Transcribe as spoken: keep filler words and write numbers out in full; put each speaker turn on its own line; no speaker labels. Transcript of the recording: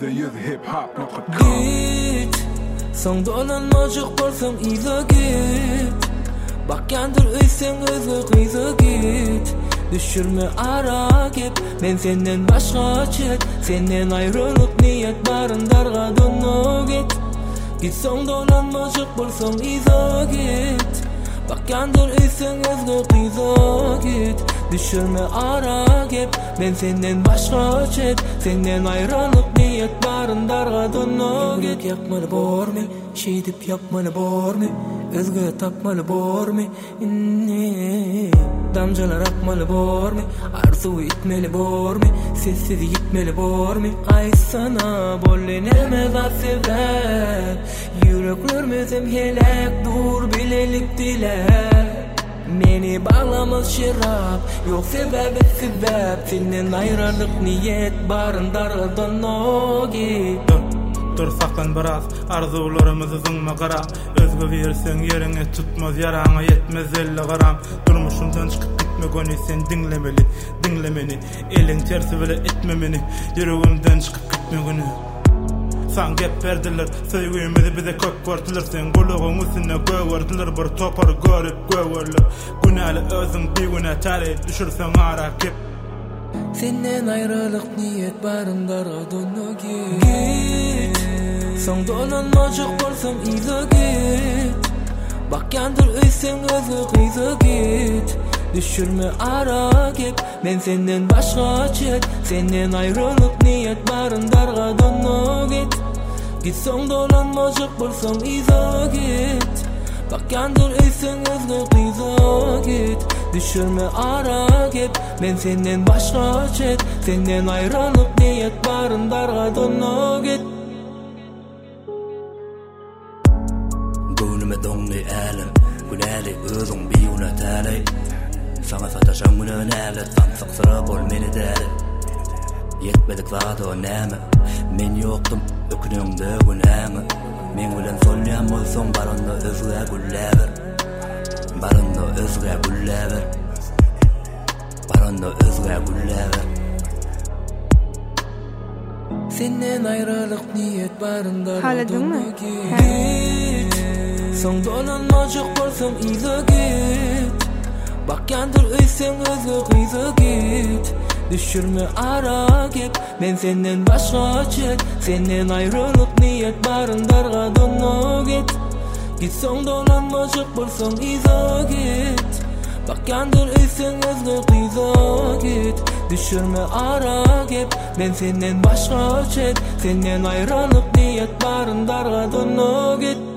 yüzde yüz hip hop nokta com.
Git, son dolanmacık bolsam iza git. Bak yandır öysen özgü kıyza git. Düşürme ara gep, men senden başka çet. Senden ayrılık niyet barındarga dönno git. Git son dolanmacık bolsam iza git. Bak yandır öysen özgü kıyza git. Düşürme ara gep, men senden başka çet. Senden ayrılık niyet barındarga dönno git. Yapmalı bormi, şey dip yapmalı bormi. Özgü tapmalı bormi, inni damcalar akmalı bormi. Arzu itmeli bormi, sessiz gitmeli bormi. Ay sana bollenemez asebep. Yüreklermezem helak dur bilelik dile. Meni bağlamaz şirap, yok sebep et sebep. Senden ayrılık niyet barındarga dönno git.
Dur saklan biraz, arzularımızı zıngma kara. Özgü versen yerine tutmaz, yarana yetmez elli garam. Durmuşumdan çıkıp gitme goni, sen dinlemeli, dinlemeni. Elin tersi bile etme beni, yüreğimden çıkıp gitme goni. San gep verdiler, sevgimizi bize kök gördüler. Sen kuluğun üstüne göğ verdiler, bir topar görüp göğ verdiler. Günahlı özün bir güne tali, düşürsen ara kep.
Senden ayrılık niyet barındarga dönno git. Son dolanmacık bolsam iza git. Bak yandır öysen özgü kıyza git. Düşürme ara gep, men senden başka çet. Senden ayrılık niyet barındarga dönno git. Git son dolanmacık bolsam iza git. Bak yandır öysen özgü kıyza git. Düşürme ara gep, men senden başka çet. Senden ayrılık niyet barındarga dönno git.
Gönlüme donlu elim, güneli özün bir yöneteli. Sana sataşan günün elit, sansık sıra bol meni deli. Yetmedik zaten o neme, men yoktum ökünümde günemi. Men gülen solyan bolson barında özüge güllever. Barında özüge güllever. Barında özüge güllever.
Senden ayrılık niyet barındarga
Haladın mı?
git. Son dolanmacık bolsam iza git. Bak yandır öysen özgü kıyza git. Düşürme ara gep, men senden başka çet. Senden ayrılık niyet barındarga dönno git. Git son dolanmacık bolsam iza git. Bak yandır öysen özgü kıyza git. Düşürme ara gep, men senden başka çet. Senden ayrılık niyet barındarga dönno git.